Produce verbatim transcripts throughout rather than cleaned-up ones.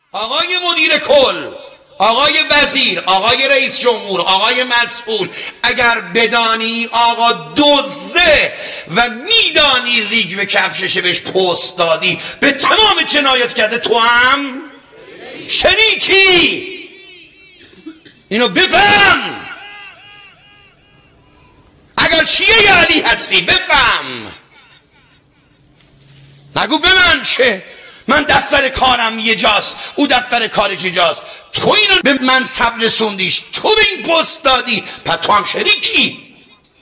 آقای مدیر کل، آقای وزیر، آقای رئیس جمهور، آقای مسئول، اگر بدانی آقا دزده و میدانی ریگ به کفششه بهش پست دادی، به تمام جنایت کرده، تو هم شریکی. اینو بفهم. اگر شیعه علی هستی بفهم. نگو به من چه، من دفتر کارم یه جاست، او دفتر کارش یه جاست، تو اینو به منصب رسوندیش، تو به این پست دادی، پس تو هم شریکی.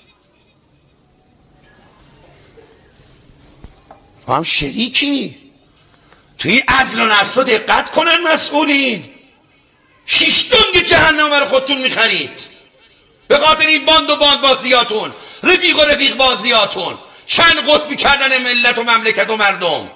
تو هم شریکی. توی عزل و نسل دقت کنن مسئولین. شیش دنگ جهنم رو خودتون میخرید به خاطر این باند و باند بازیاتون، رفیق و رفیق بازیاتون، چند قطبی کردن ملت و مملکت و مردم.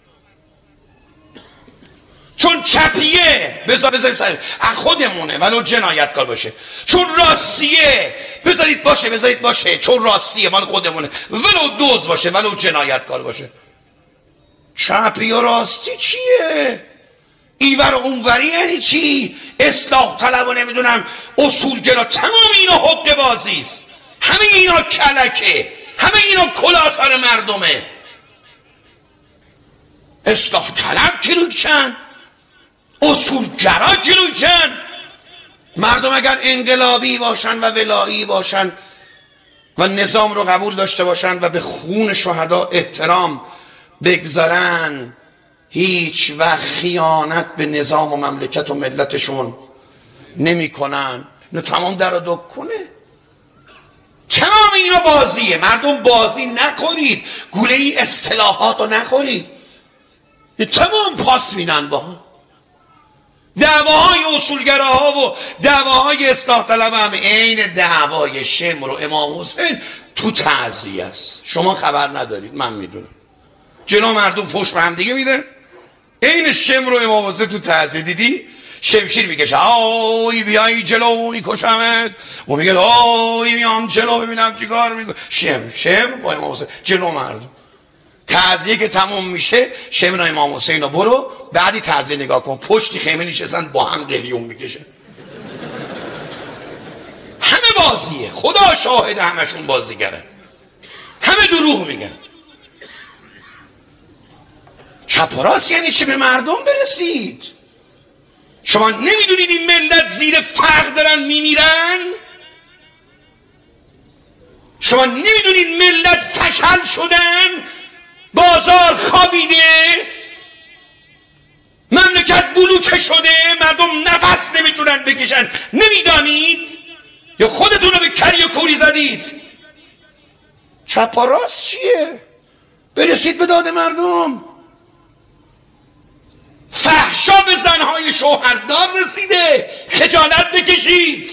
چون چپیه بذار بذاریم سر از خودمونه ولو جنایتکار باشه، چون راستیه بذارید باشه بذارید باشه چون راستیه مال خودمونه، ولو دوز باشه ولو جنایتکار باشه. چپی و راستی چیه؟ ایور و اونوری یعنی چی؟ اصلاح طلب و نمیدونم اصولگرا، تمام اینا حق بازیست، همه اینا کلکه، همه اینا کلاه سر مردمه. اصلاح طلب کلوی چند، اصولگرا کلوی چند. مردم اگر انقلابی باشن و ولایی باشن و نظام رو قبول داشته باشن و به خون شهدا احترام بگذارن، هیچ وقت خیانت به نظام و مملکت و ملتشون نمی کنن. اینو تمام در و دک کنه. تمام اینا بازیه. مردم بازی نکنید، گوله ای اصطلاحات رو نخورید. تمام پاس مینن با هم. دعواهای اصولگراها و دعواهای اصلاح طلب هم عین دعوای شمر و امام حسین تو تعزیه است. شما خبر ندارید، من میدونم. جلو مردم فوش به هم دیگه میدن. عین شمر و امام حسین تو تعزیه دیدی؟ شمشیر میکشه، آی بیایی جلو میکشمت، و میگه آی میام جلو ببینم چیکار میکنه. شم شم با امام حسین جلو مردم. تعزیه که تموم میشه، شمر و امام حسین رو برو بعدی تعزیه نگاه کن، پشتی خیمه نشستن با هم قلیون میکشه. همه بازیه، خدا شاهد همشون بازیگره، همه دروغ میگن. چپ و راست یعنی چه؟ به مردم برسید. شما نمیدونید این ملت زیر فقر دارن میمیرن؟ شما نمیدونید ملت فشل شدن؟ بازار خوابیده، مملکت بلوکه شده، مردم نفس نمیتونن بکشن. نمیدانید؟ یا خودتون رو به کری و کوری زدید؟ چپ و راست چیه؟ برسید به داد مردم. فحشا به زنهای شوهردار رسیده، خجالت بکشید.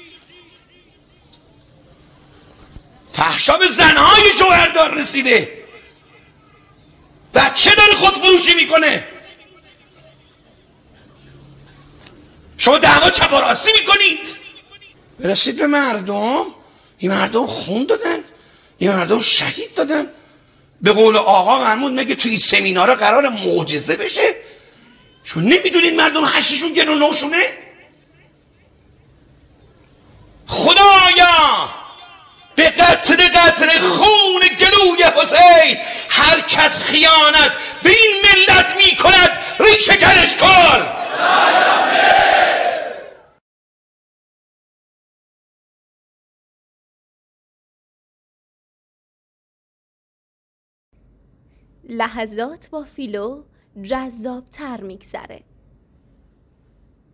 فحشا به زنهای شوهردار رسیده، بچه داره خود فروشی میکنه. شما دعوا چپ و راستی میکنید. برسید به مردم. این مردم خون دادن، این مردم شهید دادن. به قول آقا محمود میگه توی سمینارا قرار معجزه بشه. شما نمیدونید مردم هشتشون گن و نوشونه؟ خدایا به قطر قطر خون گلوی حسین هر کس خیانت به این ملت میکند ریشه کرش کن. لحظات با فیلو جذاب تر میگذره.